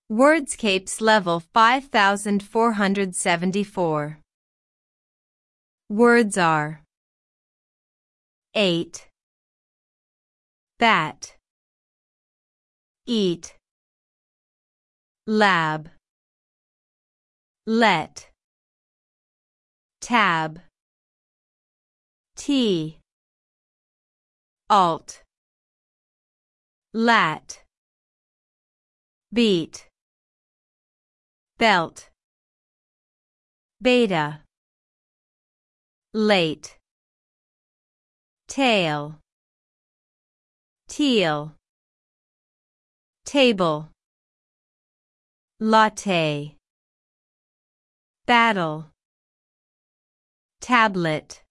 Wordscapes level 5474. Words are 8, bat, eat, lab, let, tab, tea, alt, lat, beat, belt, beta, late, tail, teal, table, latte, battle, tablet.